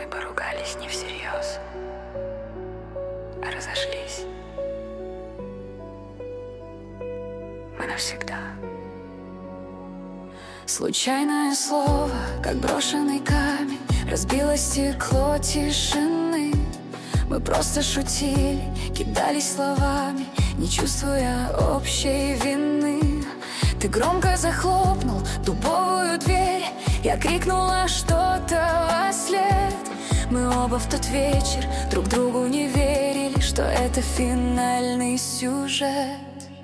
Мы поругались не всерьез, а разошлись. Мы навсегда. Случайное слово, как брошенный камень, разбило стекло тишины. Мы просто шутили, кидались словами, не чувствуя общей вины. Ты громко захлопнул дубовую дверь, я крикнула что-то вослед. Мы оба в тот вечер друг другу не верили, что это финальный сюжет.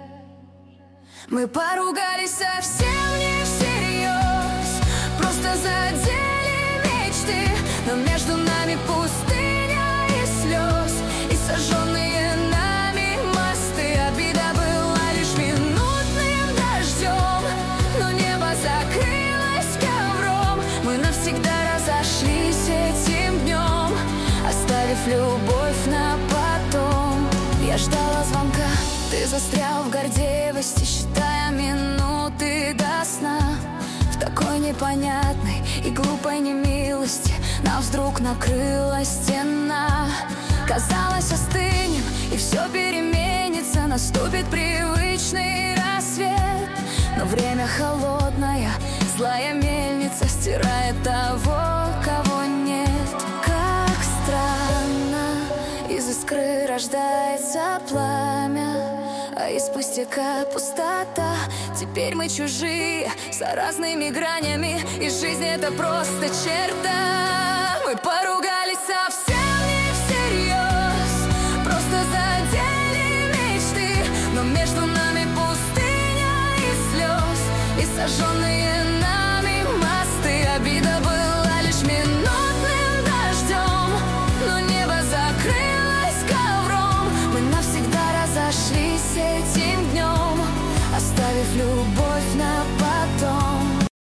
Мы поругались совсем не всерьез, просто задели мечты, но между нами пустыня и слез, и сожженные нами мосты. Обида была лишь минутным дождем, но небо закрылось ковром. Мы навсегда разошлись этим днем, оставив любовь на потом. Я ждала звонка, ты застрял в гордеевости, считая минуты до сна. В такой непонятной и глупой немилости нас вдруг накрыла стена. Казалось, остынем, и все переменится, наступит привычный рассвет. Но время холодная, злая мельница стирает того, кого нет. Как странно, из искры рождается пламя, а из пустяка пустота. Теперь мы чужие, с разными гранями, и жизнь это просто черта. Мы поругались совсем не всерьез, просто задели мечты, но между нами пустыня и слез, и сожженные нами мосты. Обида была лишь минутным дождем, но небо закрылось ковром. Мы навсегда разошлись этим днем, оставив любовь на